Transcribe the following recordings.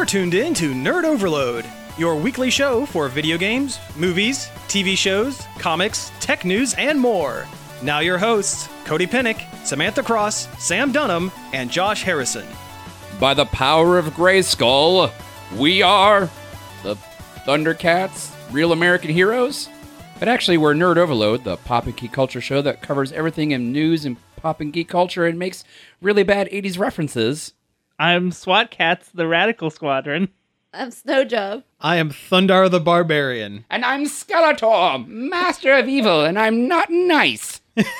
You're tuned in to Nerd Overload, your weekly show for video games, movies, TV shows, comics, tech news, and more. Now your hosts, Cody Pinnick, Samantha Cross, Sam Dunham, and Josh Harrison. By the power of Grayskull, we are the Thundercats, real American heroes. But actually, we're Nerd Overload, the pop and geek culture show that covers everything in news and pop and geek culture and makes really bad 80s references. I'm SWAT Cats, the Radical Squadron. I'm Snowjob. I am Thundar the Barbarian. And I'm Skeletor, master of evil, and I'm not nice.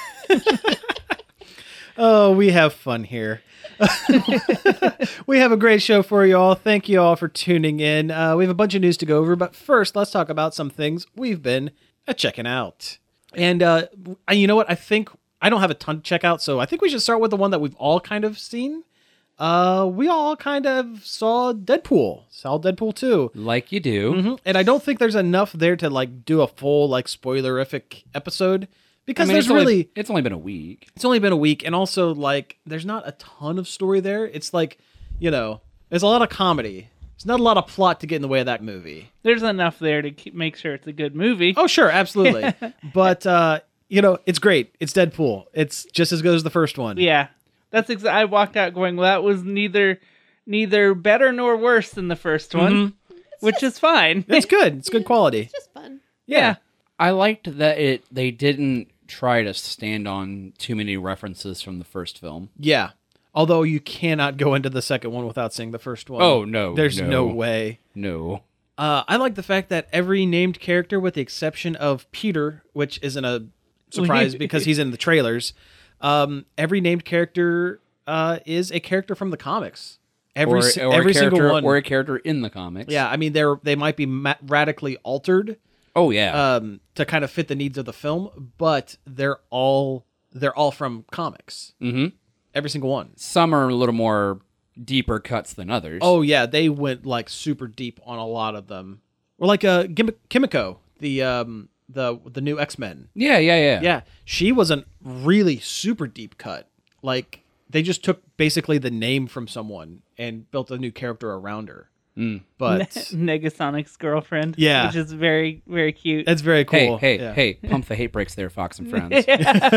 Oh, we have fun here. We have a great show for you all. Thank you all for tuning in. We have a bunch of news to go over, but first, let's talk about some things we've been checking out. And you know what? I think I don't have a ton to check out, so I think we should start with the one that we've all kind of seen. We all kind of saw Deadpool 2. Like you do. Mm-hmm. And I don't think there's enough there to like do a full like spoilerific episode because it's only been a week. It's only been a week, and also like there's not a ton of story there. It's like, you know, there's a lot of comedy. There's not a lot of plot to get in the way of that movie. There's enough there to make sure it's a good movie. Oh, sure, absolutely. But you know, it's great. It's Deadpool. It's just as good as the first one. Yeah. That's I walked out going, well, that was neither better nor worse than the first one, which is fine. It's good. It's good quality. It's just fun. Yeah. I liked that they didn't try to stand on too many references from the first film. Yeah. Although you cannot go into the second one without seeing the first one. Oh, no. There's no way. No. I like the fact that every named character, with the exception of Peter, which isn't a surprise because he's in the trailers, every named character is a character from the comics. Every single one. Or a character in the comics. Yeah, I mean, they might be radically altered. Oh, yeah. To kind of fit the needs of the film, but they're all from comics. Mm-hmm. Every single one. Some are a little more deeper cuts than others. Oh yeah, they went like super deep on a lot of them. Or like Kimiko, the new X-Men. Yeah. Yeah, she was a really super deep cut. Like they just took basically the name from someone and built a new character around her. But Negasonic's girlfriend. Yeah. Which is very, very cute. That's very cool. Hey, pump the hate brakes there, Fox and Friends.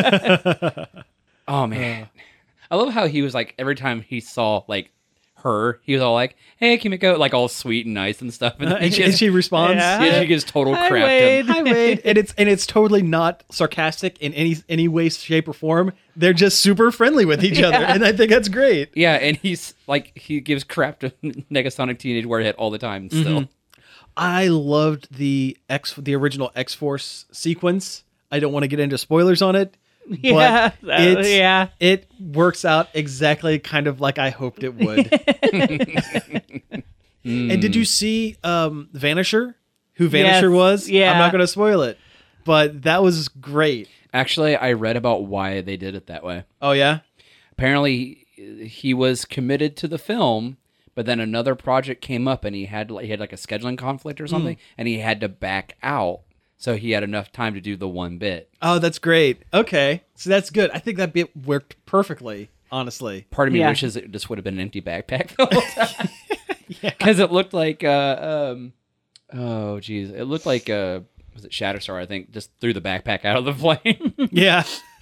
Oh, man. I love how he was like, every time he saw like her, he was all like, hey, Kimiko, like all sweet and nice and stuff. And she responds. Yeah. She gives total Hi, crap to Wade. him. Hi, Wade. and it's totally not sarcastic in any way, shape, or form. They're just super friendly with each other, and I think that's great. Yeah, and he's like, he gives crap to Negasonic Teenage Warhead all the time still. I loved the original X-Force sequence. I don't want to get into spoilers on it. Yeah. But Yeah. it works out exactly kind of like I hoped it would. And did you see Vanisher? Who Vanisher Yes, was? yeah. I'm not going to spoil it, but that was great. Actually, I read about why they did it that way. Oh, yeah? Apparently, he was committed to the film, but then another project came up, and he had like a scheduling conflict or something, and he had to back out, so he had enough time to do the one bit. Oh, that's great. Okay, so that's good. I think that bit worked perfectly, honestly. Part of me Yeah. wishes it just would have been an empty backpack the whole time. Because it looked like, oh, geez. It looked like, was it Shatterstar, I think, just threw the backpack out of the plane. Yeah.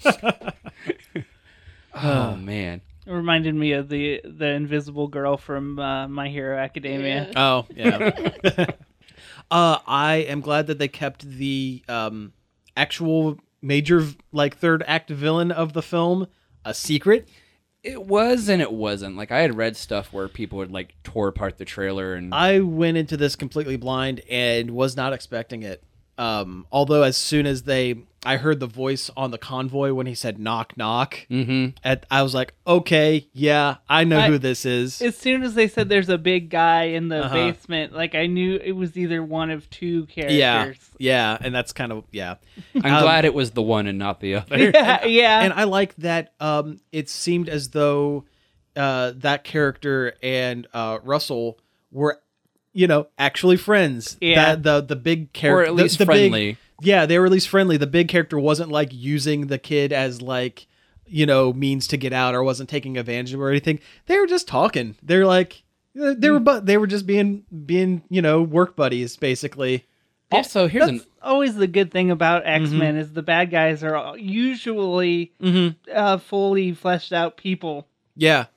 Oh, man. It reminded me of the invisible girl from My Hero Academia. Yeah. Oh, yeah. I am glad that they kept the actual major like third act villain of the film a secret. It was and it wasn't. Like, I had read stuff where people would, like, tore apart the trailer and... I went into this completely blind and was not expecting it. Although as soon as I heard the voice on the convoy when he said knock knock, I was like, okay, yeah, I know who this is. As soon as they said there's a big guy in the basement, like I knew it was either one of two characters. Yeah, and that's kind of, yeah. I'm glad it was the one and not the other. Yeah. And I like that it seemed as though that character and Russell were, you know, actually friends. Yeah. That the big character, Or at least the friendly. Yeah, they were at least friendly. The big character wasn't like using the kid as like, you know, means to get out or wasn't taking advantage of or anything. They were just talking. They're like, They were just being work buddies basically. Also, here's That's always the good thing about X-Men is the bad guys are usually fully fleshed out people. Yeah.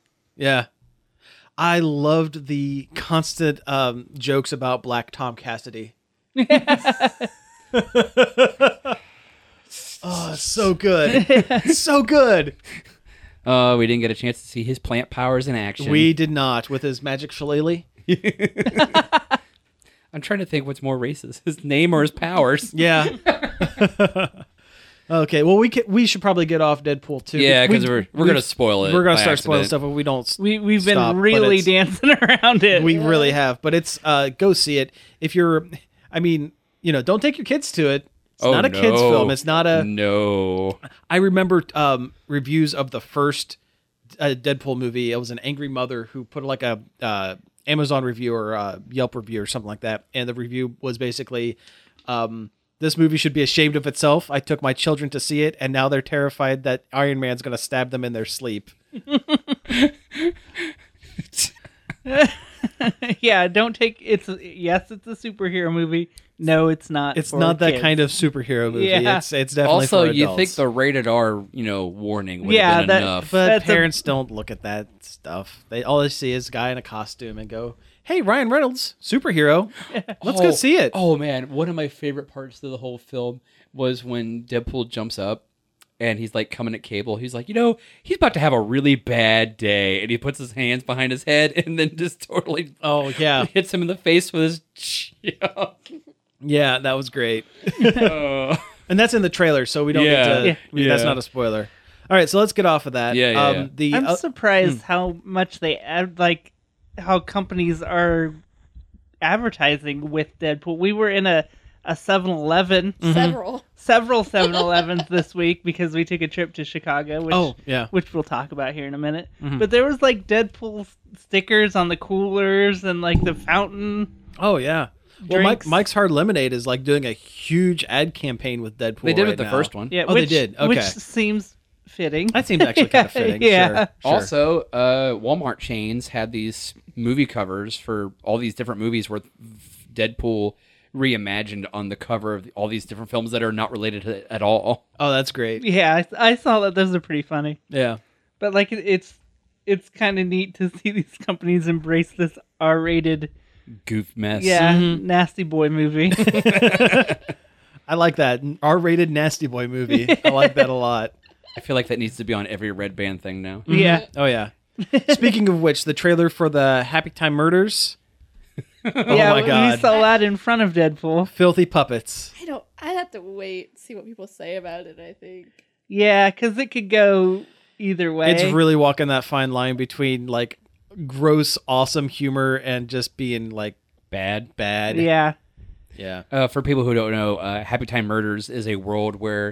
I loved the constant jokes about Black Tom Cassidy. Oh, so good. So good. we didn't get a chance to see his plant powers in action. We did not with his magic shillelagh. I'm trying to think what's more racist, his name or his powers. Yeah. Okay, well we should probably get off Deadpool 2. Yeah, because we're gonna spoil it. We're gonna by start spoiling accident. stuff, but we don't. We've Stop, been but really it's- dancing around it. We really have, but it's go see it if you're. I mean, don't take your kids to it. It's not a kids film. It's not a. No. I remember reviews of the first Deadpool movie. It was an angry mother who put like a Amazon review or a Yelp review or something like that, and the review was basically. This movie should be ashamed of itself. I took my children to see it, and now they're terrified that Iron Man's going to stab them in their sleep. Yeah, don't take it's a superhero movie. No, it's not. It's for not that kids. kind of superhero movie. Yeah. It's definitely Also, for you adults. think the rated R, warning would Yeah, have been that- enough. But That's parents don't look at that stuff. All they see is a guy in a costume and go, "Hey, Ryan Reynolds, superhero. Let's go see it." Oh man, one of my favorite parts of the whole film was when Deadpool jumps up and he's like coming at Cable. He's like, he's about to have a really bad day, and he puts his hands behind his head and then just totally Oh yeah, hits him in the face with his junk. yeah, that was great. Oh. And that's in the trailer, so we don't Yeah. need to. That's Yeah. not a spoiler. All right, so let's get off of that. Yeah. The I'm surprised how much they add, like how companies are advertising with Deadpool. We were in a 7-Eleven, several 7-Elevens this week because we took a trip to Chicago, which we'll talk about here in a minute. But there was like Deadpool stickers on the coolers and like the fountain. Oh yeah. Well, Drinks. Mike's Hard Lemonade is like doing a huge ad campaign with Deadpool. They did right with the now. first one. Yeah, Oh, which, they did? Which Okay. seems fitting. That seems actually kind of fitting. Yeah. Sure. Also, Walmart chains had these movie covers for all these different movies where Deadpool reimagined on the cover of all these different films that are not related to it at all. Oh, that's great. Yeah, I saw that. Those are pretty funny. Yeah. But like it's kind of neat to see these companies embrace this R-rated, Goof mess. nasty boy movie. I like that R-rated Nasty Boy movie. I like that a lot. I feel like that needs to be on every Red Band thing now. Yeah. Oh yeah. Speaking of which, the trailer for the Happy Time Murders. Yeah, my God. we saw that in front of Deadpool. Filthy puppets. I'd have to wait, see what people say about it, I think. Yeah, because it could go either way. It's really walking that fine line between like gross, awesome humor and just being like Bad. Yeah. Yeah. For people who don't know, Happy Time Murders is a world where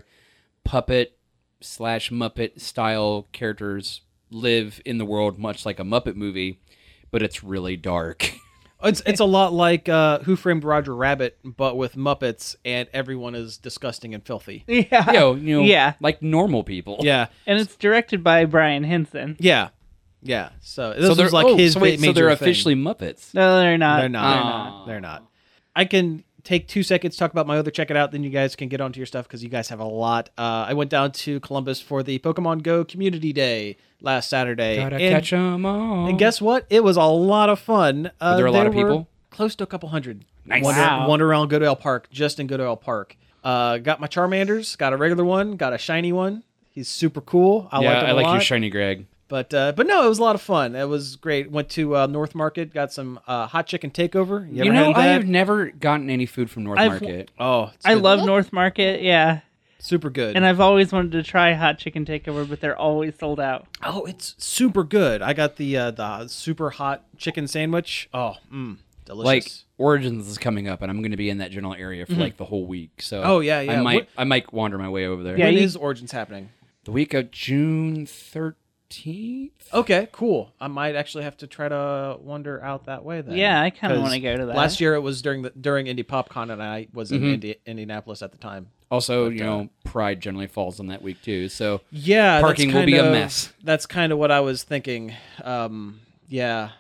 puppet/Muppet style characters live in the world much like a Muppet movie, but it's really dark. It's a lot like Who Framed Roger Rabbit, but with Muppets, and everyone is disgusting and filthy. Yeah. Yeah. Like normal people. Yeah. And it's directed by Brian Henson. Yeah. Yeah. So this So was they're like his so wait, major so they're thing. officially Muppets. No, they're not. They're not. They're not. I can take 2 seconds to talk about my other check it out, then you guys can get onto your stuff because you guys have a lot. I went down to Columbus for the Pokemon Go Community Day last Saturday. Gotta and, catch 'em all. and guess what? It was a lot of fun. Were there a lot of people? Close to a couple hundred. Nice. Wow. Wander around Goodale Park, just in Goodale Park. Got my Charmanders, got a regular one, got a shiny one. He's super cool. I like him I a like lot. your shiny Greg. But no, it was a lot of fun. It was great. Went to North Market, got some hot chicken takeover. You ever had I that? have never gotten any food from North Market. Oh, it's I good. love North Market, yeah. Super good. And I've always wanted to try hot chicken takeover, but they're always sold out. Oh, it's super good. I got the super hot chicken sandwich. Oh, delicious. Like Origins is coming up, and I'm going to be in that general area for like the whole week. So Oh, yeah, yeah. I might wander my way over there. Yeah, when you- is Origins happening? The week of June 13th. Okay, cool. I might actually have to try to wander out that way then. Yeah, I kinda 'Cause wanna go to that. Last year it was during Indie PopCon, and I was in Indianapolis at the time. Also, Pride generally falls on that week too. So Yeah, Parking that's will be a kind of- mess. That's kind of what I was thinking. Yeah,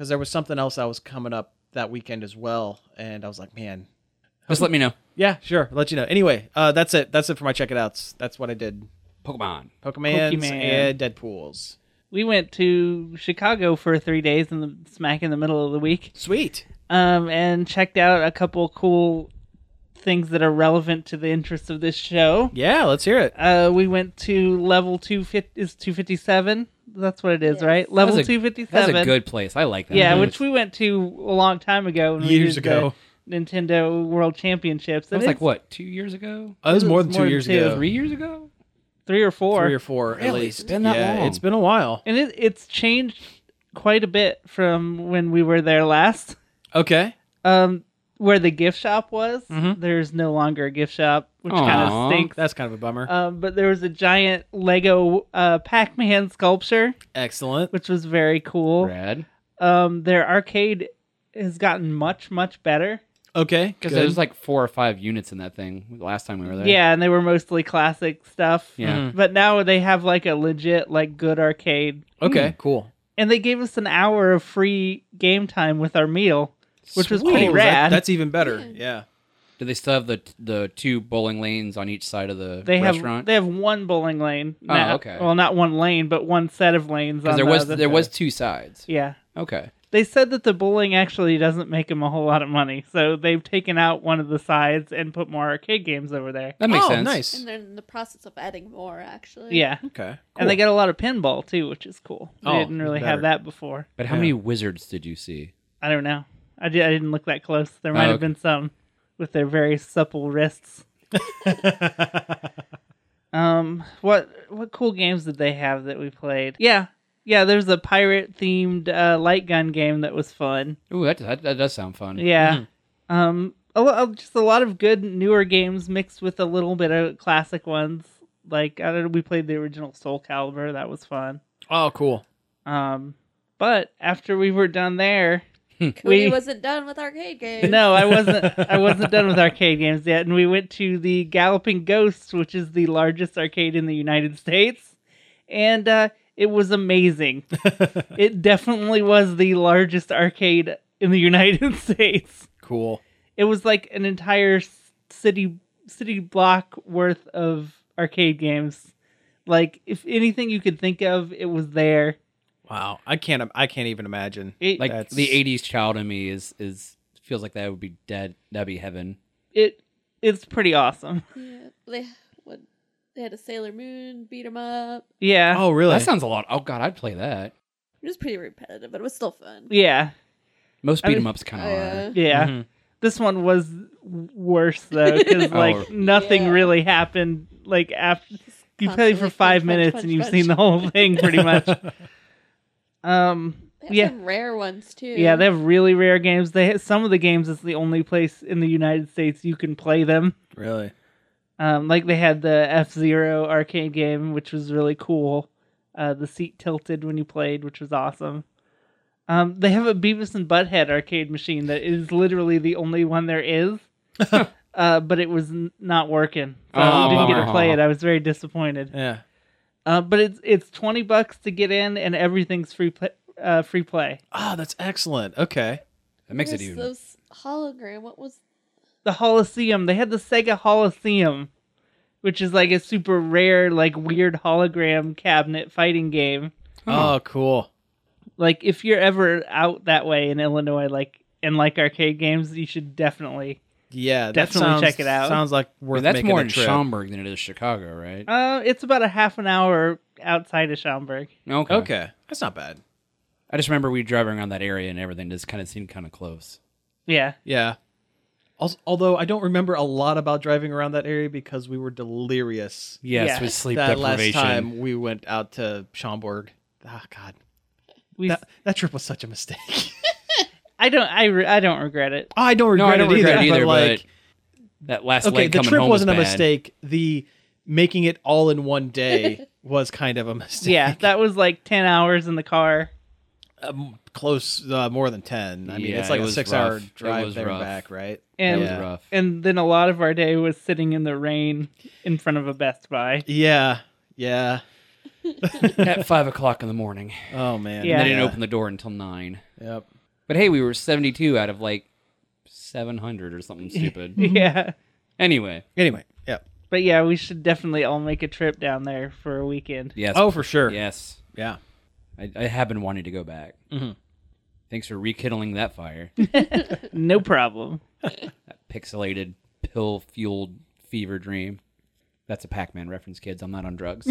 because there was something else that was coming up that weekend as well, and I was like, man, Just let me know. yeah, sure, I'll let you know. Anyway, that's it. That's it for my check it outs. That's what I did. Pokemon. Pokemans Pokemon. and Deadpools. We went to Chicago for 3 days smack in the middle of the week, Sweet. and checked out a couple cool things that are relevant to the interests of this show. Yeah, let's hear it. We went to level 257. That's what it is, Yes. right? Level That's 257. That's a good place. I like that. Yeah, place. which we went to a long time ago. When Years we did ago. the Nintendo World Championships. That was And like, it's what, 2 years ago? It was more than It's 2 more than years 2. ago. 3 years ago? 3 or 4. 3 or 4 at Really? least. It's been that yeah, long. It's been a while. And it's changed quite a bit from when we were there last. Okay. Where the gift shop was, Mhm. there's no longer a gift shop, which kind Aw. of stinks. That's kind of a bummer. But there was a giant Lego Pac-Man sculpture, Excellent. which was very cool. Rad. Their arcade has gotten much, much better. Okay. Because good. there's like 4 or 5 units in that thing the last time we were there. Yeah, and they were mostly classic stuff. Yeah. Mhm. But now they have like a legit, like good arcade. Okay, cool. And they gave us an hour of free game time with our meal, which was pretty Oh, rad. that's even better. Yeah. Do they still have the 2 bowling lanes on each side of the They restaurant? have one bowling lane. Oh, now. okay. Well, not one lane, but one set of lanes. Because on there the was other there side. was 2 sides. Yeah. Okay. They said that the bowling actually doesn't make them a whole lot of money, so they've taken out one of the sides and put more arcade games over there. That makes Oh, sense. nice. And they're in the process of adding more, actually. Yeah. Okay. And they cool. got a lot of pinball too, which is cool. They Oh, didn't really even have better. that before. But how Yeah. many wizards did you see? I don't know. I didn't look that close. There might have okay. been some with their very supple wrists. What cool games did they have that we played? Yeah, there's a pirate themed light gun game that was fun. Ooh, that does sound fun. Yeah. Just a lot of good newer games mixed with a little bit of classic ones. Like I don't know, we played the original Soul Calibur. That was fun. Oh, cool. But after we were done there, Cody wasn't done with arcade games. no, I wasn't done with arcade games yet, and we went to the Galloping Ghost, which is the largest arcade in the United States, and it was amazing. It definitely was the largest arcade in the United States. Cool. It was like an entire city block worth of arcade games. Like if anything you could think of, it was there. Wow. I can't even imagine. It, Like That's- the 80s child in me is feels like that would be dead. That'd be heaven. it's pretty awesome. Yeah, they had a Sailor Moon beat 'em up. Yeah. Oh, really? That sounds a lot. Oh god, I'd play that. It was pretty repetitive, but it was still fun. Yeah. Most I beat mean- 'em ups kind of are. Yeah. Mhm. This one was worse though, because like nothing Yeah. really happened. Like after you play for Constantly 5 punch, minutes punch, and you've punch. seen the whole thing pretty much. They have Yeah. some rare ones too. Yeah, they have really rare games. Some of the games it's the only place in the United States you can play them. Really? Like they had the F-Zero arcade game, which was really cool. The seat tilted when you played, which was awesome. They have a Beavis and Butthead arcade machine that is literally the only one there is. But it was not working. So I didn't get to play it. I was very disappointed. Yeah. But it's $20 to get in, and everything's free play. Oh, that's excellent. Okay. That makes What it was even. those hologram. What was? The Holosseum. They had the Sega Holosseum, which is like a super rare, like weird hologram cabinet fighting game. Oh, cool. Like if you're ever out that way in Illinois, like arcade games, you should definitely. Yeah, that Definitely sounds, check it out. Sounds like I worth mean, that's making more a in trip. Schaumburg than it is Chicago, right? It's about a half an hour outside of Schaumburg. Okay. Okay, that's not bad. I just remember we driving around that area and everything just kind of seemed kind of close. Yeah. Yeah. Although I don't remember a lot about driving around that area because we were delirious Yes, Yeah. with sleep that last deprivation. time we went out to Schaumburg. Oh, God. That trip was such a mistake. I don't regret it. I don't regret, I don't it, regret either, it either, but like, but that last okay, leg the coming trip home wasn't was a bad. mistake. The making it all in one day was kind of a mistake. Yeah, that was like 10 hours in the car. Close, more than 10. I mean, Yeah, it's like it a was 6-hour rough. It drive was there and rough. back, right? And It was yeah. rough. And then a lot of our day was sitting in the rain in front of a Best Buy. Yeah. At 5 o'clock in the morning. Oh, man. Yeah. And they didn't open the door until 9. Yep. But hey, we were 72 out of like 700 or something stupid. Yeah. Anyway, yeah. But yeah, we should definitely all make a trip down there for a weekend. yes. Oh, for sure. Yes. Yeah. I have been wanting to go back. Mhm. Thanks for rekindling that fire. No problem. That pixelated, pill-fueled fever dream. That's a Pac-Man reference, kids. I'm not on drugs.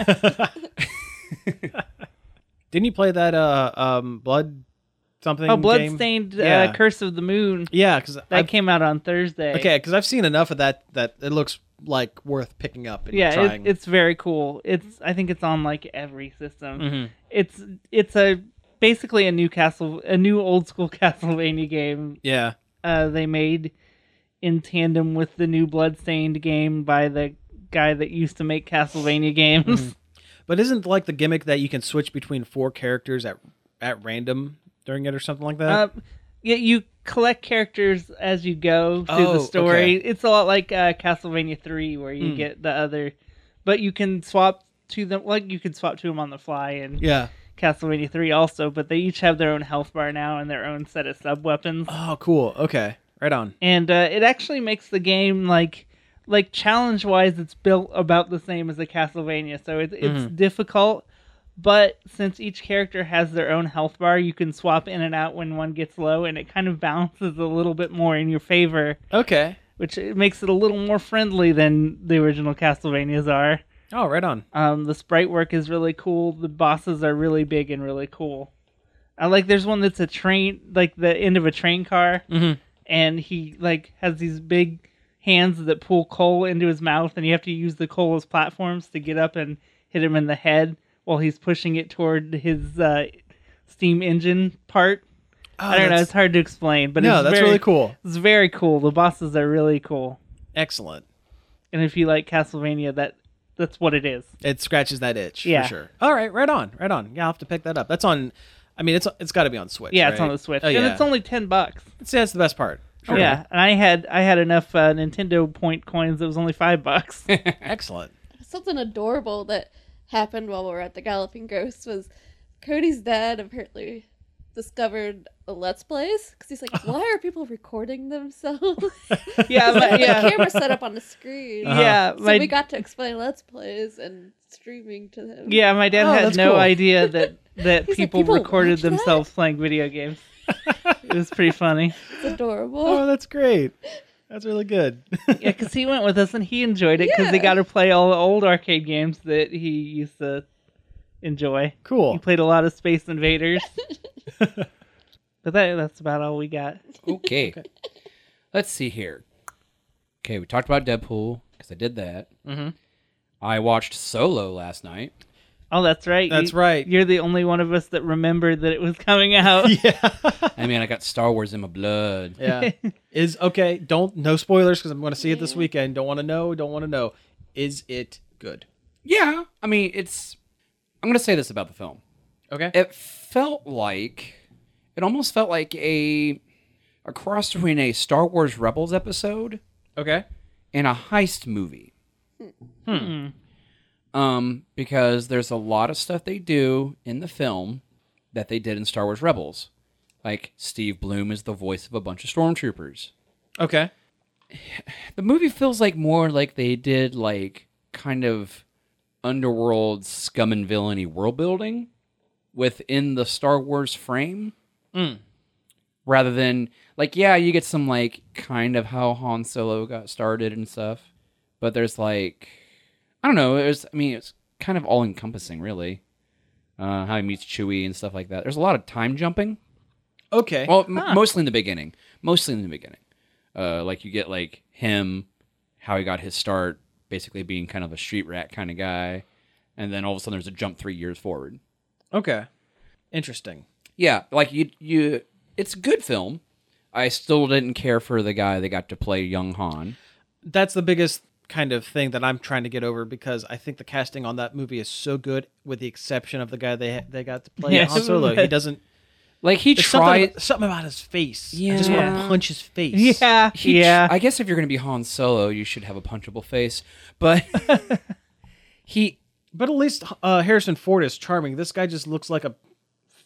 Didn't you play that Blood something game? Bloodstained Yeah. Curse of the Moon. Yeah, because That came out on Thursday. Okay, because I've seen enough of that it looks like worth picking up and Yeah, trying. it's very cool. I think it's on like every system. Mhm. It's basically a new old school Castlevania game. Yeah. They made in tandem with the new Bloodstained game by the guy that used to make Castlevania games. Mm-hmm. But isn't like the gimmick that you can switch between 4 characters at random during it or something like that? Yeah, you collect characters as you go through Oh, the story. okay. It's a lot like Castlevania 3 where you get the other, but you can swap to them. Like you can swap to them on the fly in Yeah. Castlevania 3 also. But they each have their own health bar now and their own set of sub weapons. Oh, cool. Okay. Right on. And it actually makes the game like challenge wise, it's built about the same as a Castlevania. So it's difficult. But since each character has their own health bar, you can swap in and out when one gets low, and it kind of balances a little bit more in your favor, Okay. which it makes it a little more friendly than the original Castlevanias are. Oh, right on. The sprite work is really cool. The bosses are really big and really cool. There's one that's a train, like the end of a train car, and he like has these big hands that pull coal into his mouth, and you have to use the coal as platforms to get up and hit him in the head while he's pushing it toward his steam engine part. Oh, I don't know. It's hard to explain, but No, it's that's very, really cool. It's very cool. The bosses are really cool. Excellent. And if you like Castlevania, that's what it is. It scratches that itch Yeah. for sure. All right, right on. Right on. Yeah, I'll have to pick that up. That's on I mean it's got to be on Switch. Yeah, right? it's on the Switch. Oh, And yeah. it's only $10. See, that's the best part. Sure. Yeah, and I had enough Nintendo point coins. It was only $5. Excellent. Something adorable that happened while we were at the Galloping Ghost was Cody's dad apparently discovered the Let's Plays because he's like, why are people recording themselves? Yeah, The yeah, camera set up on the screen. yeah. So we got to explain Let's Plays and streaming to them. Yeah, my dad Oh, had that's no cool. idea that He's like, people "People recorded watch that?" themselves playing video games. It was pretty funny. It's adorable. Oh, that's great. That's really good. Yeah, because he went with us and he enjoyed it because he Yeah. got to play all the old arcade games that he used to enjoy. He Cool. played a lot of Space Invaders. But that's about all we got. Okay. Let's see here. Okay, we talked about Deadpool because I did that. Mhm. I watched Solo last night. Oh, that's right. That's right. You're the only one of us that remembered that it was coming out. Yeah. I mean, I got Star Wars in my blood. Yeah. Is okay, no spoilers because I'm going to see it this weekend. Don't want to know. Is it good? Yeah, I mean, I'm going to say this about the film. Okay. It almost felt like a cross between a Star Wars Rebels episode Okay. and a heist movie. Because there's a lot of stuff they do in the film that they did in Star Wars Rebels. Like, Steve Bloom is the voice of a bunch of stormtroopers. Okay. The movie feels like more like they did, like, kind of underworld scum and villainy world building within the Star Wars frame. Rather than, like, yeah, you get some, like, kind of how Han Solo got started and stuff. But there's, like, I don't know. It's kind of all-encompassing, really. How he meets Chewie and stuff like that. There's a lot of time jumping. Okay. Well, mostly in the beginning. Like, you get, like, him, how he got his start, basically being kind of a street rat kind of guy. And then all of a sudden there's a jump 3 years forward. Okay. Interesting. Yeah, like, you it's a good film. I still didn't care for the guy that got to play young Han. That's the biggest kind of thing that I'm trying to get over because I think the casting on that movie is so good, with the exception of the guy they got to play Yes. Han Solo. He doesn't. Like, he There's tried... something about his face. I just want Yeah. to punch his face. Yeah, yeah. I guess if you're going to be Han Solo, you should have a punchable face. But But at least Harrison Ford is charming. This guy just looks like a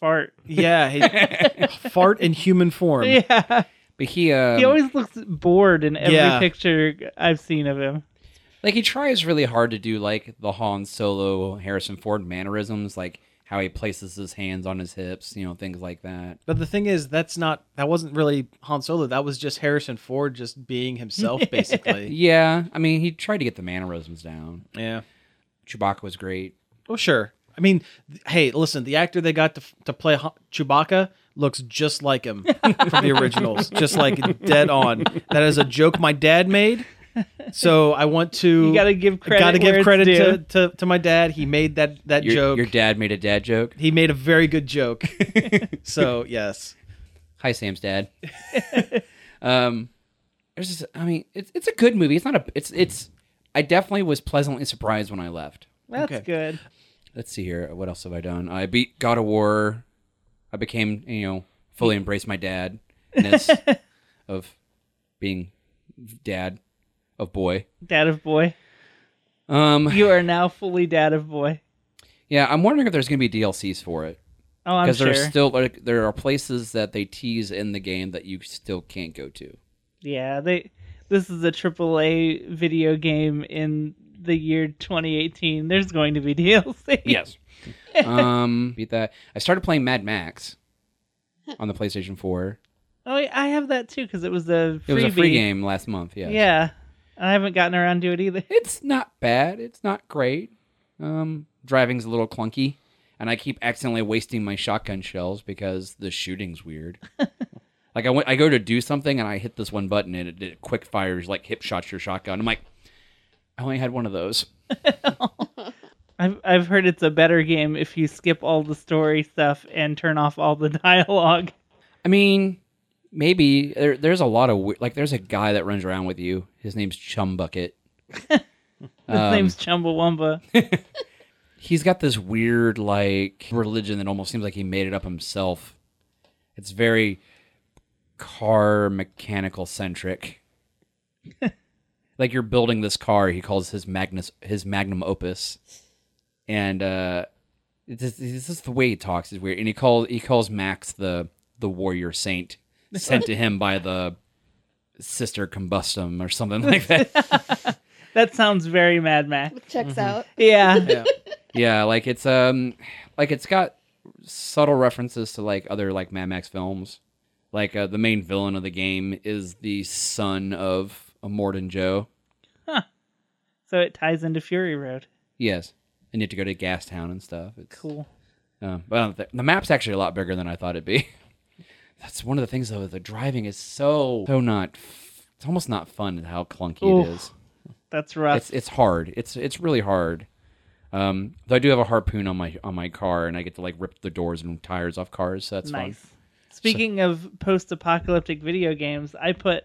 fart. Yeah, fart in human form. Yeah. But He always looks bored in every picture I've seen of him. like he tries really hard to do like the Han Solo, Harrison Ford mannerisms, like how he places his hands on his hips, things like that. But the thing is, that wasn't really Han Solo. That was just Harrison Ford just being himself, basically. Yeah, I mean, he tried to get the mannerisms down. Yeah. Chewbacca was great. Well, sure. I mean, hey, listen, the actor they got to play Chewbacca looks just like him from the originals, just like dead on. That is a joke my dad made. So I want to. You gotta give credit. To my dad. He made that joke. Your dad made a dad joke. He made a very good joke. So yes. Hi, Sam's dad. It's a good movie. It's not a. It's. I definitely was pleasantly surprised when I left. That's good. Let's see here. What else have I done? I beat God of War. I became, fully embraced my dadness of being dad of boy. Dad of boy. You are now fully dad of boy. Yeah, I'm wondering if there's going to be DLCs for it. Oh, I'm sure. Because there's still there are places that they tease in the game that you still can't go to. Yeah, this is a AAA video game in the year 2018. There's going to be DLC. Yes. Beat that. I started playing Mad Max on the PlayStation 4. Oh, I have that too because it was a freebie. It was a free game last month. Yeah. Yeah, I haven't gotten around to it either. It's not bad. It's not great. Driving's a little clunky, and I keep accidentally wasting my shotgun shells because the shooting's weird. Like I go to do something and I hit this one button and it quick fires like hip shots your shotgun. I'm like, I only had one of those. I've heard it's a better game if you skip all the story stuff and turn off all the dialogue. I mean, maybe there's a lot of there's a guy that runs around with you. His name's Chum Bucket. His name's Chumbawamba. He's got this weird religion that almost seems like he made it up himself. It's very car mechanical centric. Like you're building this car, he calls his magnum opus, and this is the way he talks is weird. And he calls Max the warrior saint sent to him by the Sister Combustum or something like that. That sounds very Mad Max. Checks out. Yeah. Yeah, it's got subtle references to other Mad Max films. The main villain of the game is the son of Immortan Joe. Huh. So it ties into Fury Road. Yes. And you have to go to Gastown and stuff. It's cool. But the map's actually a lot bigger than I thought it'd be. That's one of the things, though. The driving is so not... It's almost not fun how clunky it is. That's rough. It's hard. It's really hard. Though I do have a harpoon on my car, and I get to rip the doors and tires off cars, so that's nice. Fun. Speaking of post-apocalyptic video games, I put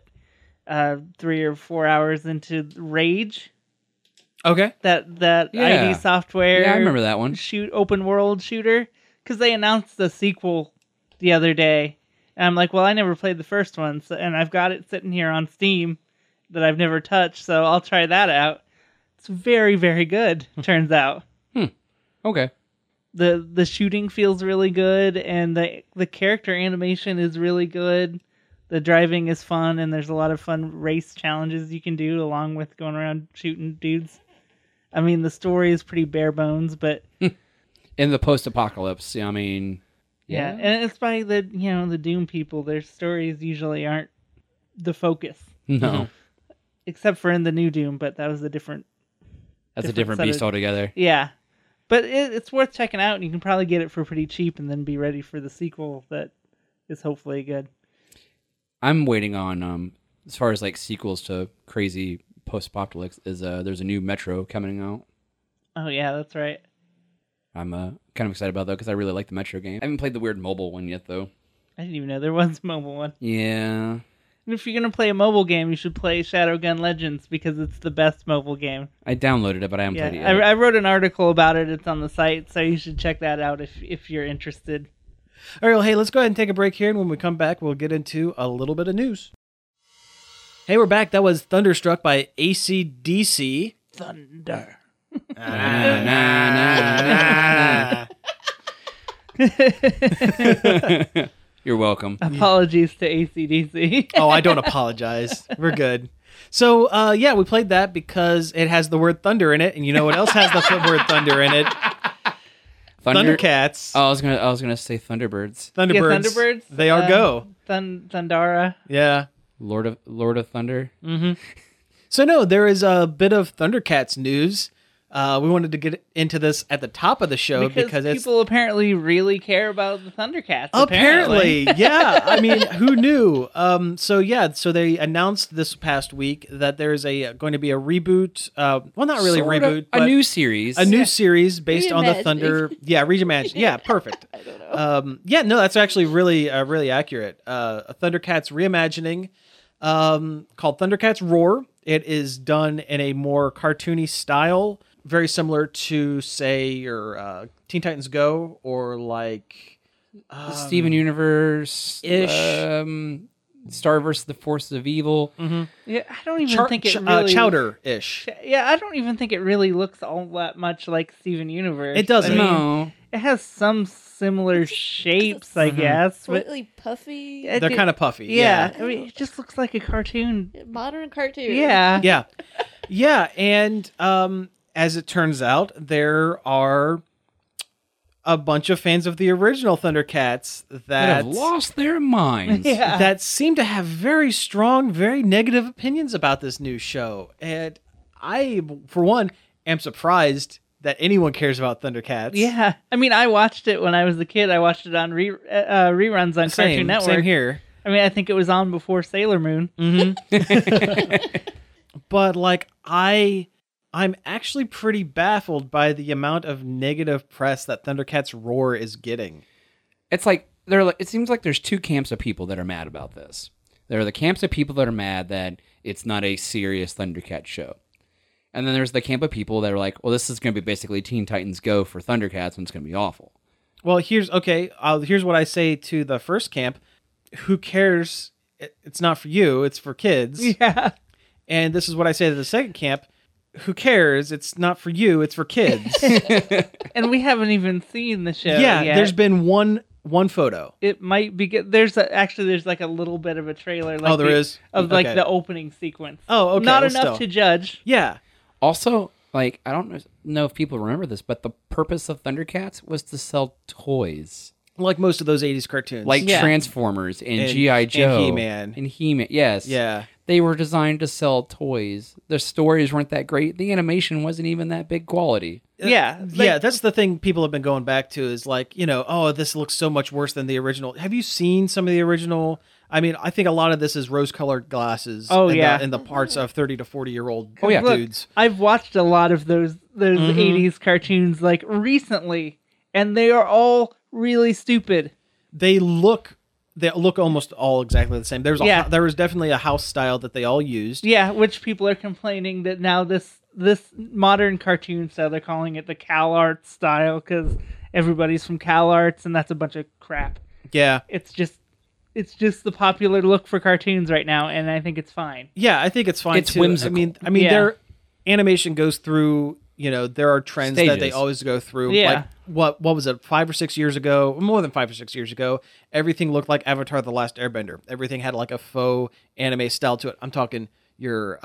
3 or 4 hours into Rage. Okay. That ID Software. Yeah, I remember that one. Open world shooter, because they announced the sequel the other day, and I'm like, well, I never played the first one, and I've got it sitting here on Steam that I've never touched, so I'll try that out. It's very, very good. Turns out. Okay. The shooting feels really good, and the character animation is really good. The driving is fun, and there's a lot of fun race challenges you can do along with going around shooting dudes. I mean, the story is pretty bare bones, but in the post-apocalypse, I mean, yeah, and it's by the Doom people. Their stories usually aren't the focus. No, except for in the new Doom, but that was a different. That's a different beast altogether. Yeah. But it's worth checking out, and you can probably get it for pretty cheap and then be ready for the sequel that is hopefully good. I'm waiting on, as far as sequels to crazy post-apocalypse, there's a new Metro coming out. Oh, yeah, that's right. I'm kind of excited about that because I really like the Metro game. I haven't played the weird mobile one yet, though. I didn't even know there was a mobile one. Yeah. And if you're going to play a mobile game, you should play Shadowgun Legends because it's the best mobile game. I downloaded it, but I haven't played it yet. I wrote an article about it. It's on the site, so you should check that out if you're interested. All right, well, hey, let's go ahead and take a break here, and when we come back, we'll get into a little bit of news. Hey, we're back. That was Thunderstruck by AC/DC. Thunder. You're welcome. Apologies to AC/DC. Oh, I don't apologize. We're good. So, yeah, we played that because it has the word thunder in it, and you know what else has the word thunder in it? Thundercats. Oh, I was gonna say Thunderbirds. Thunderbirds. Yeah, Thunderbirds. They are go. Thundara. Yeah. Lord of Thunder. So, no, there is a bit of Thundercats news. We wanted to get into this at the top of the show because it's people apparently really care about the Thundercats. apparently, yeah. I mean, who knew? So they announced this past week that there's going to be a reboot. Well, not really Sort a of reboot, a but new series. a new series based on the Reimagining. Thunder. Yeah, reimagined. Yeah, perfect. I don't know. Yeah, no, that's actually really accurate. A Thundercats reimagining called Thundercats Roar. It is done in a more cartoony style, very similar to, say, your Teen Titans Go or like Steven Universe ish. Star vs. the Forces of Evil. Yeah, I don't even think it really Chowder-ish. Yeah, I don't even think it really looks all that much like Steven Universe. It doesn't. I mean, No. it has some similar shapes, I guess, but Slightly puffy. They're kind of puffy. yeah, I mean, it just looks like a cartoon. Modern cartoon. Yeah, Yeah. Yeah, and as it turns out, there are a bunch of fans of the original Thundercats That that have lost their minds. yeah. that seem to have very strong, very negative opinions about this new show. And I, for one, am surprised that anyone cares about Thundercats. Yeah, I mean, I watched it when I was a kid. I watched it on reruns on Cartoon Network. Same here. I mean, I think it was on before Sailor Moon. But like I'm actually pretty baffled by the amount of negative press that Thundercats Roar is getting. It's like it seems like there's two camps of people that are mad about this. There are the camps of people that are mad that it's not a serious Thundercats show. And then there's the camp of people that are like, well, this is going to be basically Teen Titans Go for Thundercats and it's going to be awful. Well, here's what I say to the first camp. Who cares? It's not for you. It's for kids. Yeah, And this is what I say to the second camp. Who cares? It's not for you. It's for kids. and we haven't even seen the show. Yeah, yet. there's been one photo. It might be good. There's like a little bit of a trailer. Like There is? of like Okay. the opening sequence. Oh, okay. Not well, enough still. to judge. Yeah. Also, like, I don't know if people remember this, but the purpose of Thundercats was to sell toys. Like most of those 80s cartoons. Like Yeah. Transformers and And- G.I. and Joe. He-Man. And He-Man, yes. Yeah. They were designed to sell toys. The stories weren't that great. The animation wasn't even that big quality. Yeah, Yeah, that's the thing people have been going back to is like, oh, this looks so much worse than the original. Have you seen some of the original? I mean, I think a lot of this is rose-colored glasses. Oh, in yeah. the parts of 30 to 40-year-old Oh, yeah. dudes. I've watched a lot of those 80s cartoons like recently, and they are all really stupid. They look almost all exactly the same. There was definitely a house style that they all used. Yeah, which people are complaining that now this modern cartoon style, they're calling it the CalArts style because everybody's from CalArts, and that's a bunch of crap. Yeah. It's just the popular look for cartoons right now, and I think it's fine. Yeah, I think it's fine It's too. whimsical. I mean Yeah. their animation goes through, there are trends that they Stages. always go through. Yeah. Like what was it, 5 or 6 years ago, more than 5 or 6 years ago, everything looked like Avatar The Last Airbender. Everything had like a faux anime style to it. I'm talking your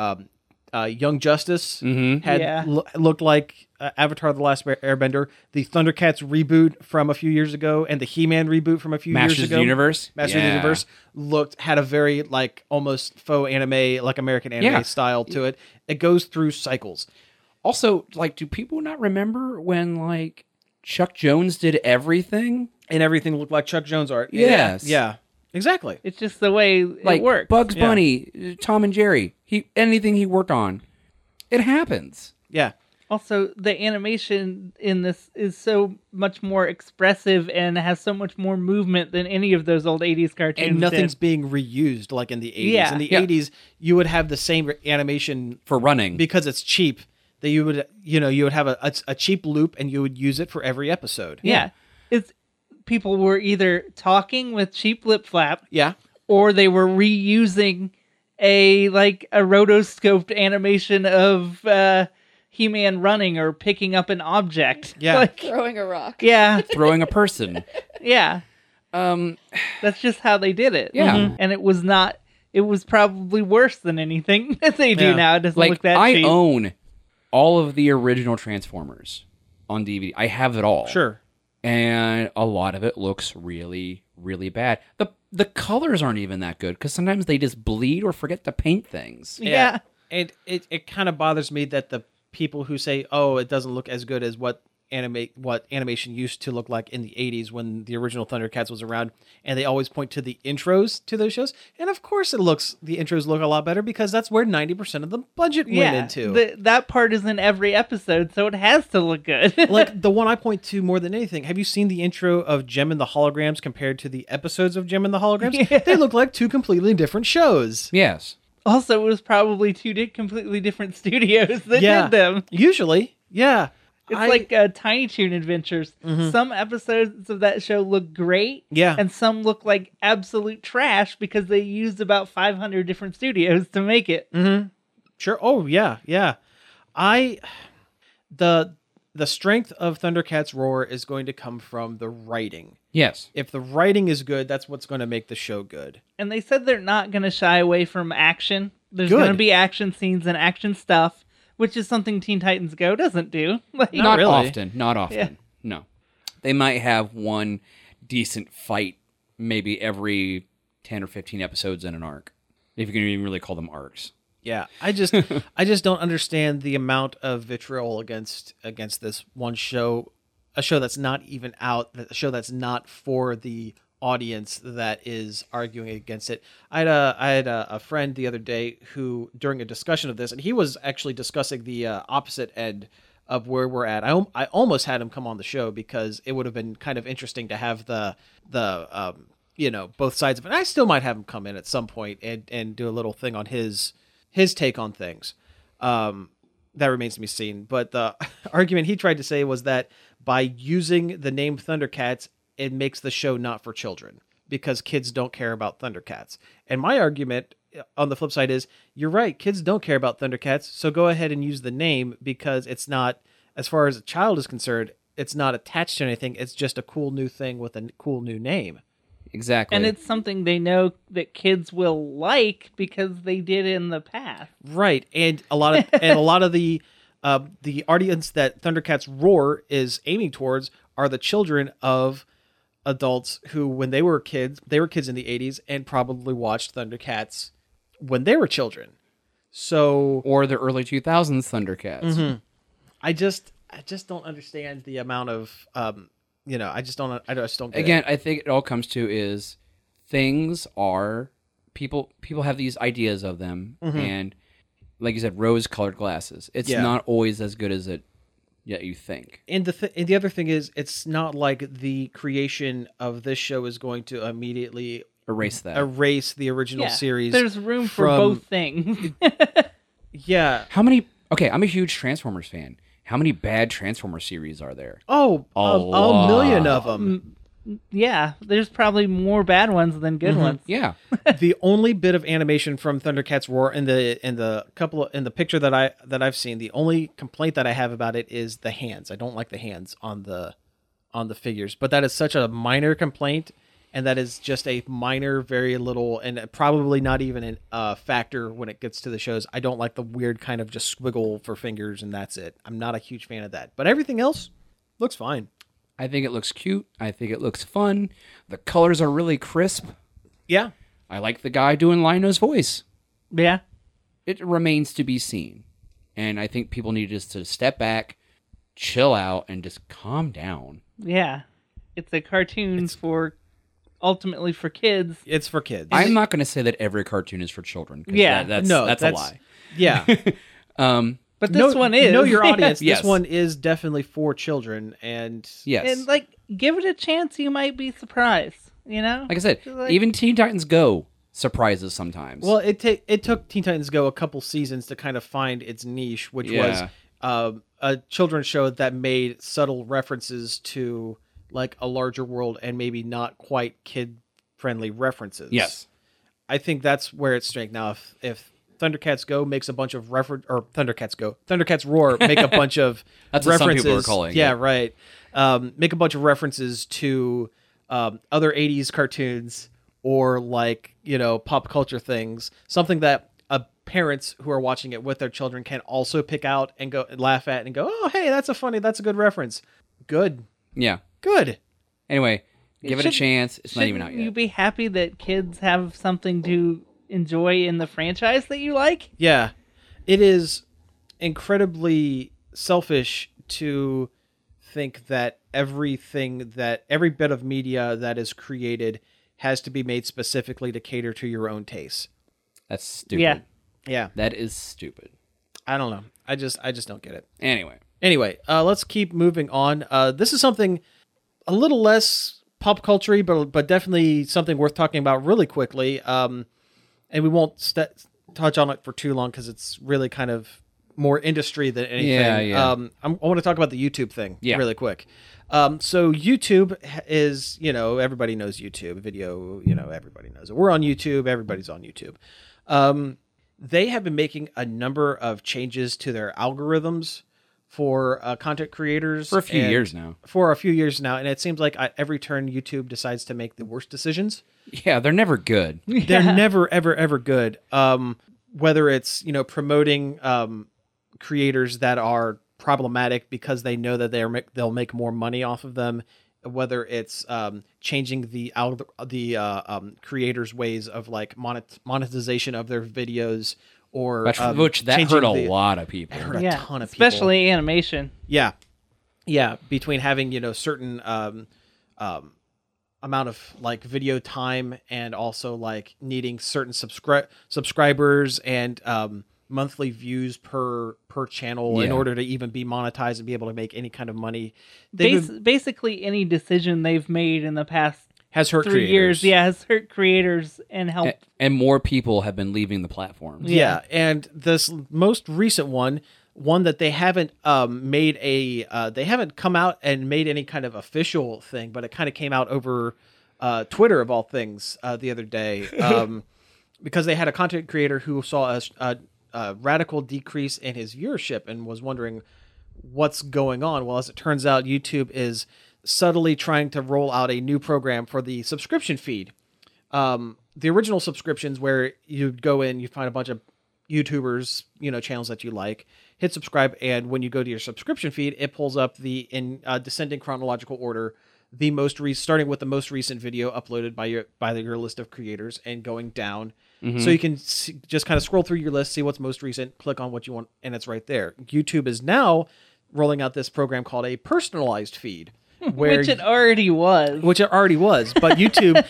Young Justice had Yeah. looked like Avatar The Last Airbender. The Thundercats reboot from a few years ago and the He-Man reboot from a few Masters years of ago. the Universe? Masters of the Yeah. Universe had a very like almost faux anime, like American anime Yeah. style to it. It goes through cycles. Also, like, do people not remember when, like, Chuck Jones did everything? And everything looked like Chuck Jones art. Yes. Yeah. Exactly. It's just the way Like, it works. Bugs Yeah. Bunny, Tom and Jerry, anything he worked on, it happens. Yeah. Also, the animation in this is so much more expressive and has so much more movement than any of those old 80s cartoons. And nothing's did. being reused like in the 80s. Yeah. In the Yeah. 80s, you would have the same animation For running. because it's cheap. That you would have a cheap loop and you would use it for every episode. Yeah. It's people were either talking with cheap lip flap Yeah. or they were reusing a rotoscoped animation of He-Man running or picking up an object. Yeah. Like, Throwing a rock. yeah, Throwing a person. yeah. That's just how they did it. Yeah. And it was probably worse than anything that they do Yeah. now. It doesn't Like, look that I cheap. own all of the original Transformers on DVD. I have it all. Sure. And a lot of it looks really, really bad. The colors aren't even that good because sometimes they just bleed or forget to paint things. Yeah. And it kind of bothers me that the people who say, "Oh, it doesn't look as good as what animation used to look like in the 80s when the original Thundercats was around," and they always point to the intros to those shows. And of course the intros look a lot better because that's where 90% of the budget went into. That part is in every episode, so it has to look good. Like the one I point to more than anything, have you seen the intro of Gem and the Holograms compared to the episodes of Gem and the Holograms? Yeah. They look like two completely different shows. Yes. Also, it was probably two completely different studios that did them. Usually, yeah. It's like Tiny Toon Adventures. Some episodes of that show look great, Yeah. and some look like absolute trash because they used about 500 different studios to make it. Sure. Oh, yeah, yeah. The strength of Thundercats Roar is going to come from the writing. Yes. If the writing is good, that's what's going to make the show good. And they said they're not going to shy away from action. There's Good. going to be action scenes and action stuff, which is something Teen Titans Go doesn't do. Like, Not Not really. often. Not often. Yeah. No. They might have one decent fight maybe every 10 or 15 episodes in an arc. If you can even really call them arcs. Yeah, I just don't understand the amount of vitriol against this one show, a show that's not even out, a show that's not for the audience that is arguing against it. I had a friend the other day who, during a discussion of this, and he was actually discussing the opposite end of where we're at. I almost had him come on the show because it would have been kind of interesting to have the both sides of it. And I still might have him come in at some point and do a little thing on his take on things. That remains to be seen. But the argument he tried to say was that by using the name Thundercats, it makes the show not for children because kids don't care about Thundercats. And my argument on the flip side is, you're right, kids don't care about Thundercats, so go ahead and use the name because it's not, as far as a child is concerned, it's not attached to anything. It's just a cool new thing with a cool new name. Exactly. and it's something they know that kids will like because they did in the past. Right, and a lot of the audience that Thundercats Roar is aiming towards are the children of adults who, when they were kids in the 80s and probably watched Thundercats when they were children. So, or the early 2000s Thundercats. I just don't understand the amount of I just don't get it. Again, I think it all comes to is things are people have these ideas of them, and like you said, rose-colored glasses. It's not always as good as it you think. And the other thing is, it's not like the creation of this show is going to immediately Erase that. erase the original series. There's room for from- both things. Yeah. How many? Okay, I'm a huge Transformers fan. How many bad Transformers series are there? Oh, a million of them. Yeah, there's probably more bad ones than good ones. Yeah. The only bit of animation from Thundercats Roar in the picture that I've seen, the only complaint that I have about it is the hands. I don't like the hands on the figures, but that is such a minor complaint, and that is just a minor, very little, and probably not even a factor when it gets to the shows. I don't like the weird kind of just squiggle for fingers, and that's it. I'm not a huge fan of that, but everything else looks fine. I think it looks cute. I think it looks fun. The colors are really crisp. Yeah. I like the guy doing Lino's voice. Yeah. It remains to be seen. And I think people need just to step back, chill out, and just calm down. Yeah. It's a cartoon ultimately for kids. It's for kids. I'm not going to say that every cartoon is for children. 'Cause Yeah. that's a lie. Yeah. But this one is. Know your audience. Yes. This one is definitely for children, and Yes. And give it a chance, you might be surprised. You know? Like I said, Like- even Teen Titans Go surprises sometimes. well, it took Teen Titans Go a couple seasons to kind of find its niche, which Yeah. was a children's show that made subtle references to like a larger world and maybe not quite kid friendly references. Yes. I think that's where it's strength. Now, if Thundercats Go makes a bunch of Thundercats Roar make a bunch of That's what references. some people are calling yeah, it. right. Make a bunch of references to other 80s cartoons or like, pop culture things. Something that parents who are watching it with their children can also pick out and go and laugh at and go, oh, hey, that's a good reference. Good. Yeah. Good. Anyway, give it a chance. It's not even out Shouldn't you yet. be happy that kids have something to enjoy in the franchise that you like? Yeah. It is incredibly selfish to think that every bit of media that is created has to be made specifically to cater to your own tastes. That's stupid. Yeah. Yeah. That is stupid. I don't know. I just don't get it. Anyway, Let's keep moving on. This is something a little less pop culture, but definitely something worth talking about really quickly. And we won't touch on it for too long because it's really kind of more industry than anything. Yeah. I want to talk about the YouTube thing really quick. So YouTube is, everybody knows YouTube video, everybody knows it. We're on YouTube. Everybody's on YouTube. They have been making a number of changes to their algorithms for content creators for a few years now. And it seems like at every turn YouTube decides to make the worst decisions. Yeah, they're never good. They're never ever good. Whether it's promoting creators that are problematic because they know that they'll make more money off of them, whether it's changing the creators' ways of like monetization of their videos, or which that hurt a lot of people. It hurt a ton of people, especially animation. Yeah. Between having certain amount of like video time and also like needing certain subscribers and monthly views per channel in order to even be monetized and be able to make any kind of money. Basically, any decision they've made in the past has hurt 3 years, has hurt creators and helped. And more people have been leaving the platform. Yeah, and this most recent one that they haven't they haven't come out and made any kind of official thing, but it kind of came out over Twitter of all things the other day, because they had a content creator who saw a radical decrease in his viewership and was wondering what's going on. Well, as it turns out, YouTube is subtly trying to roll out a new program for the subscription feed. The original subscriptions where you'd go in, you find a bunch of YouTubers, channels that you like, hit subscribe, and when you go to your subscription feed, it pulls up in descending chronological order, starting with the most recent video uploaded by your list of creators and going down. Mm-hmm. So you can just kind of scroll through your list, see what's most recent, click on what you want, and it's right there. YouTube is now rolling out this program called a personalized feed. Which it already was. But YouTube,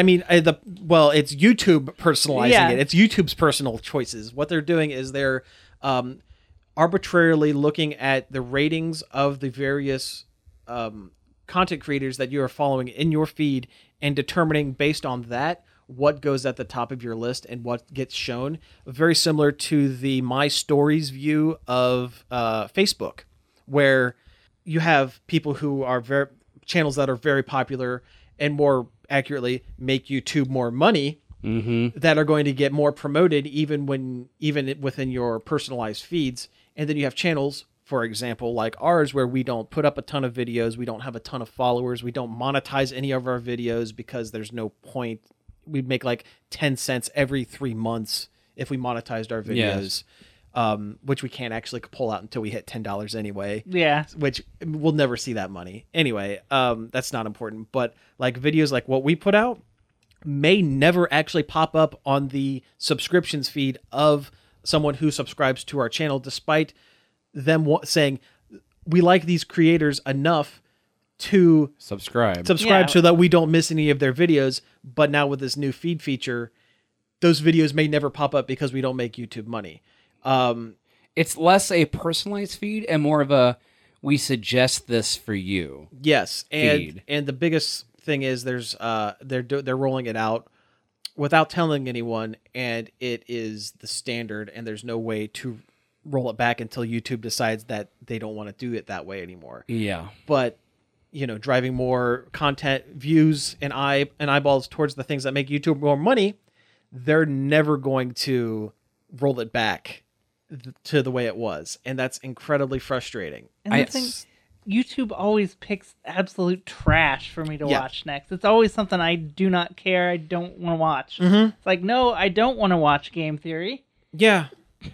it's YouTube personalizing it. It's YouTube's personal choices. What they're doing is they're arbitrarily looking at the ratings of the various content creators that you are following in your feed and determining based on that what goes at the top of your list and what gets shown. Very similar to the My Stories view of Facebook, where you have people who are channels that are very popular and more accurately make YouTube more money, that are going to get more promoted even within your personalized feeds. And then you have channels, for example, like ours, where we don't put up a ton of videos, we don't have a ton of followers, we don't monetize any of our videos because there's no point. We'd make like 10 cents every 3 months if we monetized our videos. Yes. Which we can't actually pull out until we hit $10 anyway. Yeah. Which we'll never see that money. Anyway, that's not important. But like videos like what we put out may never actually pop up on the subscriptions feed of someone who subscribes to our channel, despite them saying, we like these creators enough to subscribe so that we don't miss any of their videos. But now with this new feed feature, those videos may never pop up because we don't make YouTube money. It's less a personalized feed and more of a we suggest this for you. Yes, feed. And the biggest thing is there's they're rolling it out without telling anyone, and it is the standard, and there's no way to roll it back until YouTube decides that they don't want to do it that way anymore. Yeah, but driving more content, views, and eyeballs towards the things that make YouTube more money, they're never going to roll it back to the way it was, and that's incredibly frustrating. And the thing, YouTube always picks absolute trash for me to watch next. It's always something I do not care. I don't want to watch. It's like, no, I don't want to watch Game Theory. Yeah.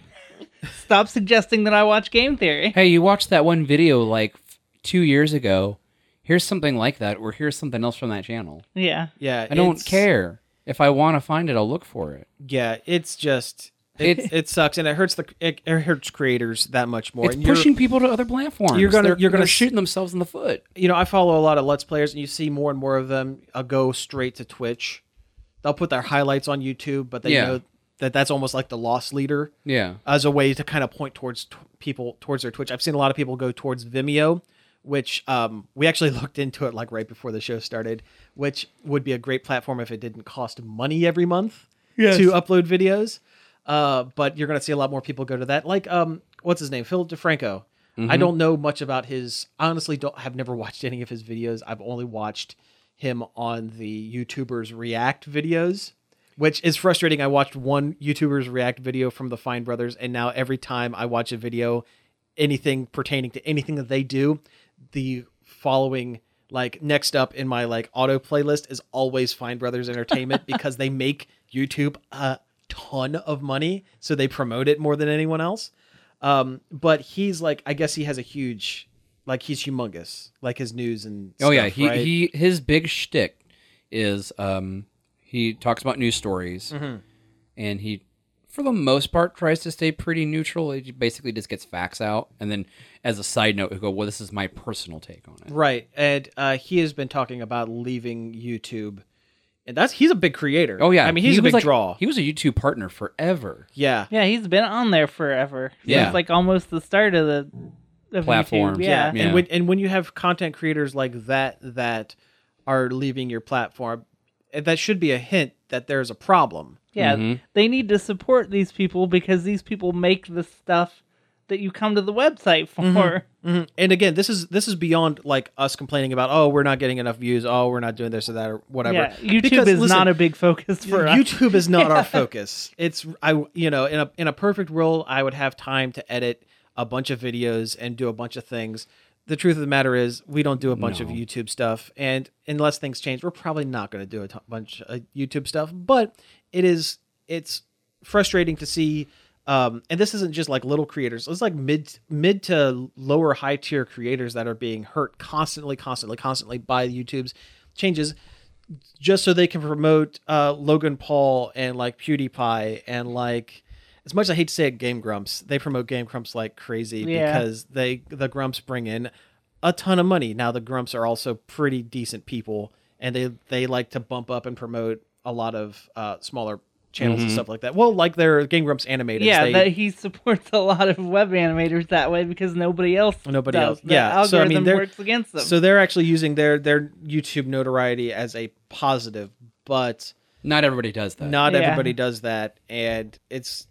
Stop suggesting that I watch Game Theory. Hey, you watched that one video like 2 years ago. Here's something like that, or here's something else from that channel. Yeah. Yeah. I don't care. If I want to find it, I'll look for it. Yeah, it's just it sucks, and it hurts creators that much more. It's and pushing people to other platforms. They're shooting themselves in the foot. You know, I follow a lot of Let's Players, and you see more and more of them go straight to Twitch. They'll put their highlights on YouTube, but they know that that's almost like the loss leader. Yeah, as a way to kind of point towards people towards their Twitch. I've seen a lot of people go towards Vimeo, which we actually looked into it like right before the show started, which would be a great platform if it didn't cost money every month to upload videos. But you're going to see a lot more people go to that. Like, what's his name? Philip DeFranco. I don't know much about his, honestly, have never watched any of his videos. I've only watched him on the YouTubers React videos, which is frustrating. I watched one YouTubers React video from the Fine Brothers, and now every time I watch a video, anything pertaining to anything that they do, the following, like, next up in my, like, auto playlist is always Fine Brothers Entertainment because they make YouTube a ton of money, so they promote it more than anyone else. But he's, like, I guess he has a huge, like, he's humongous, like his news and stuff, right? His big shtick is he talks about news stories, and he, for the most part, tries to stay pretty neutral. He basically just gets facts out, and then as a side note, he'll go, well, this is my personal take on it. Right, and he has been talking about leaving YouTube, and he's a big creator. Oh, yeah. I mean, he's a big draw. He was a YouTube partner forever. Yeah. Yeah, he's been on there forever. Yeah. It's like almost the start of the platform. YouTube. Yeah. And when you have content creators like that are leaving your platform, that should be a hint that there's a problem. Yeah, they need to support these people because these people make the stuff that you come to the website for. And again, this is beyond like us complaining about, oh, we're not getting enough views, oh, we're not doing this or that or whatever. Yeah, YouTube is not a big focus for us. YouTube is not our focus. It's in a perfect world, I would have time to edit a bunch of videos and do a bunch of things. The truth of the matter is, we don't do a bunch of YouTube stuff, and unless things change, we're probably not going to do a bunch of YouTube stuff. But it's frustrating to see, and this isn't just like little creators. It's like mid to lower high tier creators that are being hurt constantly by YouTube's changes, just so they can promote Logan Paul and like PewDiePie and like. As much as I hate to say it, Game Grumps, they promote Game Grumps like crazy because the Grumps bring in a ton of money. Now the Grumps are also pretty decent people, and they like to bump up and promote a lot of smaller channels and stuff like that. Well, like their Game Grumps animators. Yeah, that he supports a lot of web animators that way because nobody else does. The algorithm works against them. So they're actually using their YouTube notoriety as a positive, but not everybody does that. Not everybody does that, and it's.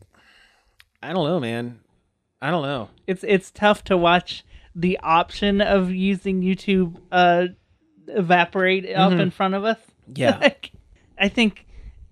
I don't know, man. I don't know. It's tough to watch the option of using YouTube evaporate up in front of us. Yeah. Like, I think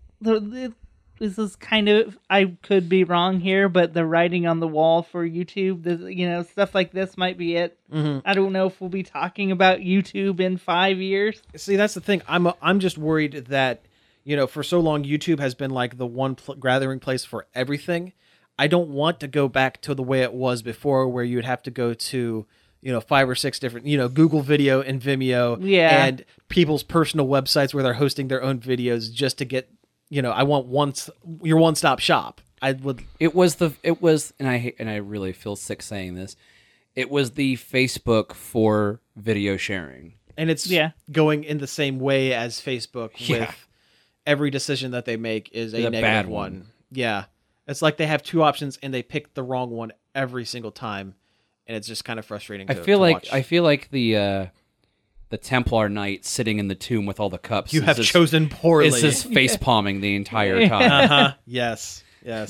this is kind of, I could be wrong here, but the writing on the wall for YouTube, stuff like this might be it. I don't know if we'll be talking about YouTube in 5 years. See, that's the thing. I'm just worried that, for so long, YouTube has been like the one gathering place for everything. I don't want to go back to the way it was before, where you would have to go to, 5 or 6 different, Google Video and Vimeo and people's personal websites where they're hosting their own videos just to get, I want your one-stop shop. It was, and I really feel sick saying this. It was the Facebook for video sharing. And it's going in the same way as Facebook with every decision that they make is a negative bad one. Yeah. It's like they have 2 options and they pick the wrong one every single time, and it's just kind of frustrating. I feel like the Templar Knight sitting in the tomb with all the cups. You have chosen poorly. It's just face palming the entire time. Yes.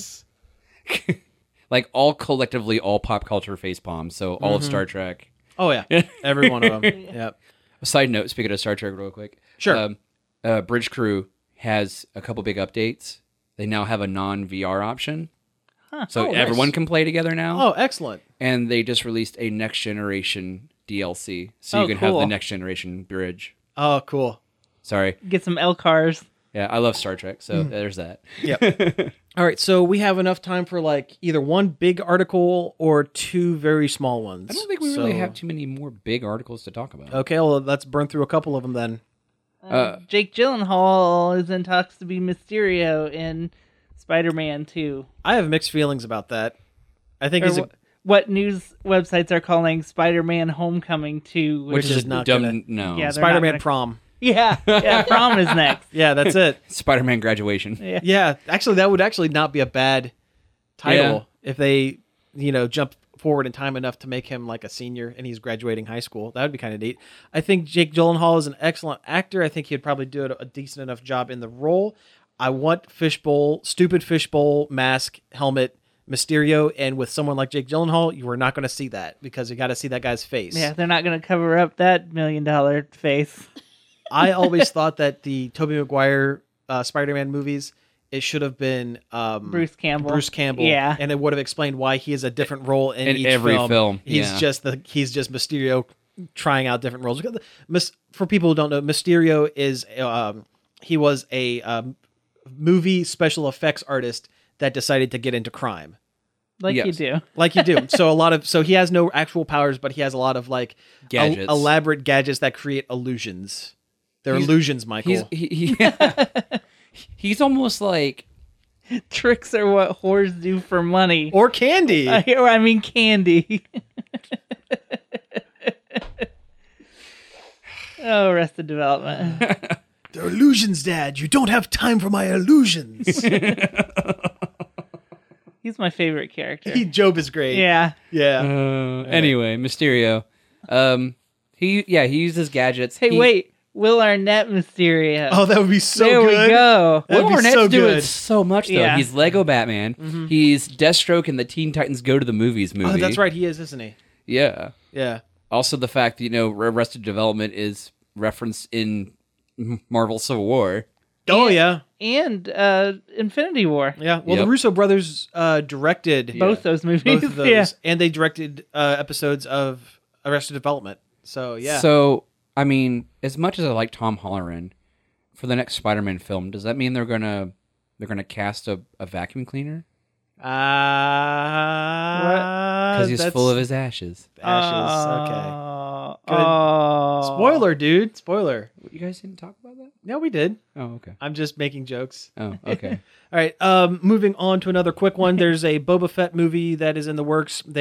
Like all pop culture face palms. So all of Star Trek. Oh yeah, every one of them. Yep. A side note: speaking of Star Trek, real quick. Sure. Bridge Crew has a couple big updates. They now have a non-VR option. So Oh, nice. everyone can play together now. Oh, excellent. And they just released a Next Generation DLC. So Oh, you can have cool. the Next Generation bridge. Oh, cool. Sorry. Get some L cars. Yeah, I love Star Trek, so there's that. Yep. All right, so we have enough time for like either one big article or two very small ones. I don't think we really So- have too many more big articles to talk about. Okay, well, let's burn through a couple of them then. Jake Gyllenhaal is in talks to be Mysterio in Spider-Man 2. I have mixed feelings about that. I think Or he's a, what news websites are calling Spider-Man Homecoming 2. Which is not dumb. gonna- No. Yeah, they're Spider-Man not gonna- prom. Yeah, prom is next. Yeah, that's it. Spider-Man graduation. Yeah. Yeah, actually, that would actually not be a bad title if they, jump forward in time enough to make him like a senior and he's graduating high school. That would be kind of neat. I think Jake Gyllenhaal is an excellent actor. I think he'd probably do a decent enough job in the role. I want stupid fishbowl mask, helmet, Mysterio, and with someone like Jake Gyllenhaal, you are not going to see that because you got to see that guy's face. Yeah, they're not going to cover up that $1 million face. I always thought that the Tobey Maguire Spider-Man movies, it should have been Bruce Campbell. Yeah. and it would have explained why he has a different role in In each every film, He's yeah. just Mysterio trying out different roles. For people who don't know, Mysterio is he was a movie special effects artist that decided to get into crime. Like you Yes. do. Like you do. So he has no actual powers, but he has a lot of like Gadgets. elaborate gadgets that create illusions. They're illusions, Michael. He's almost like Tricks are what whores do for money. Or candy. I mean candy. Oh, Arrested Development. They're illusions, Dad. You don't have time for my illusions. He's my favorite character. Job is great. Yeah. Yeah. anyway, Mysterio. He uses gadgets. Hey, He- wait. Will Arnett Mysterio. Oh, that would be so there good. we go. That'd Will be Arnett's so doing good. so much though. Yeah. He's Lego Batman. He's Deathstroke in the Teen Titans Go to the Movies movie. Oh, that's right. He is, isn't he? Yeah. Yeah. Also, the fact that Arrested Development is referenced in Marvel Civil War. Oh, yeah. And Infinity War. Yeah. Well, Yep. the Russo brothers directed Both those movies. both of those, Yeah. and they directed episodes of Arrested Development. So, yeah. So, I mean, as much as I like Tom Holland for the next Spider-Man film, does that mean they're gonna cast a vacuum cleaner because he's full of his ashes? ashes. Okay. Good. Oh. Spoiler, dude. Spoiler. You guys didn't talk about that? Yeah, we did. Oh, okay. I'm just making jokes. Oh, okay. All right. Moving on to another quick one. There's a Boba Fett movie that is in the works. They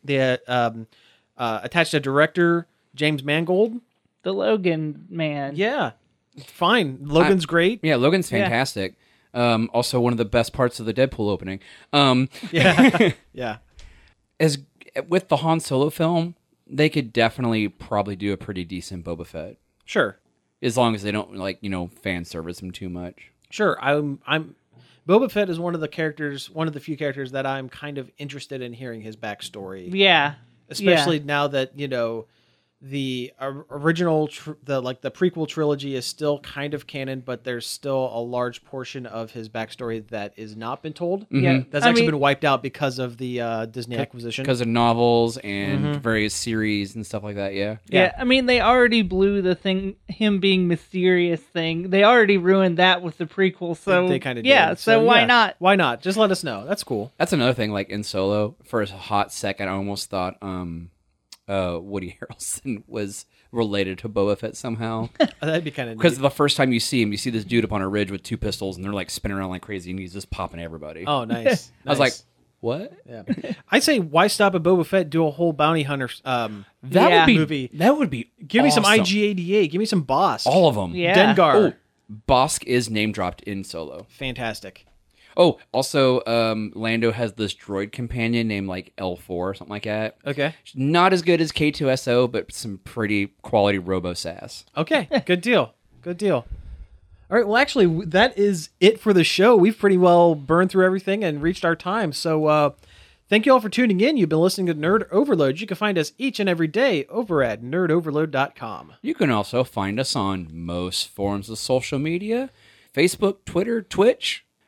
attached a director, James Mangold. The Logan man. Yeah, fine. Logan's great. Yeah, Logan's Yeah. fantastic. Also, one of the best parts of the Deadpool opening. Yeah, yeah. As with the Han Solo film, they could definitely probably do a pretty decent Boba Fett, Sure, as long as they don't fan service him too much. sure. I'm. Boba Fett is one of the few characters that I'm kind of interested in hearing his backstory. Yeah. Especially now that the original the prequel trilogy is still kind of canon, but there's still a large portion of his backstory that is not been told. Yeah. That's actually been wiped out because of the Disney acquisition. Because of novels and various series and stuff like that, yeah. Yeah, I mean, they already blew the thing, him being mysterious thing. They already ruined that with the prequel, so they kind of yeah. did. So why not? Why not? Just let us know. That's cool. That's another thing, like in Solo, for a hot second, I almost thought Woody Harrelson was related to Boba Fett somehow. That'd be kind of Because the first time you see him, you see this dude up on a ridge with two pistols, and they're like spinning around like crazy, and he's just popping everybody. Oh, nice. I was like, what? yeah. I'd say why stop at Boba Fett? Do a whole bounty hunter That Yeah. would be movie. That would be. Give me some awesome. IG-88. Give me some Bosk. All of them. Yeah. Dengar. Oh, Bosk is name dropped in Solo. Fantastic. Oh, also, Lando has this droid companion named like L4 or something like that. Okay. Not as good as K2SO, but some pretty quality robo sass. Okay. Good deal. Good deal. All right. Well, actually, that is it for the show. We've pretty well burned through everything and reached our time. So thank you all for tuning in. You've been listening to Nerd Overload. You can find us each and every day over at nerdoverload.com. You can also find us on most forms of social media: Facebook, Twitter, Twitch.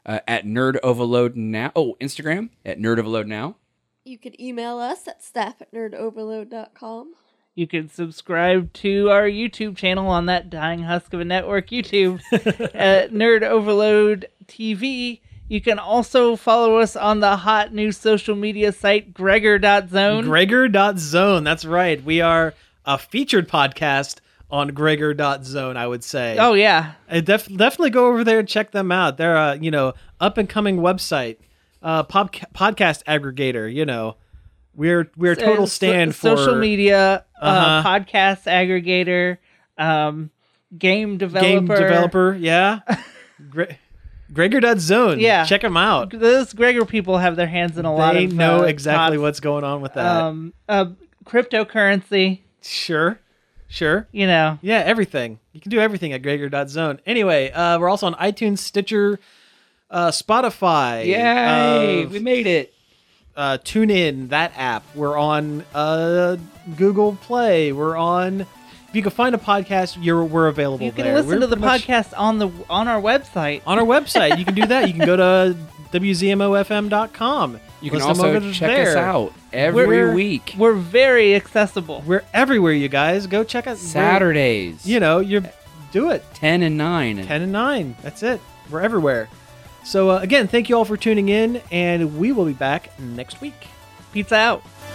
at Nerd Overload Now. Oh, Instagram at Nerd Overload Now. You can email us at staff@nerdoverload.com. You can subscribe to our YouTube channel on that dying husk of a network, YouTube, at Nerd Overload TV. You can also follow us on the hot new social media site, Gregor.zone. Gregor.zone, that's right. We are a featured podcast on Gregor.zone, I would say. Oh, yeah. Definitely go over there and check them out. They're a, up-and-coming website, podcast aggregator, We're a total stand for social media, podcast aggregator, game developer. Yeah. Gregor.zone. Yeah. Check them out. Those Gregor people have their hands in a lot of They know exactly pots. what's going on with that. Cryptocurrency. Sure. Yeah, everything. You can do everything at Gregor.zone. Anyway, we're also on iTunes, Stitcher, Spotify. Yay! We made it. Tune in, that app. We're on Google Play. We're on. If you can find a podcast, we're available. You can there. listen to the podcast on our website. On our website, you can do that. You can go to WZMOFM.com. You can Listen also over check there. us out every week. We're very accessible. We're everywhere, you guys. Go check us. Saturdays. You do it. 10 and 9. 10 and 9. That's it. We're everywhere. So, again, thank you all for tuning in, and we will be back next week. Pizza out.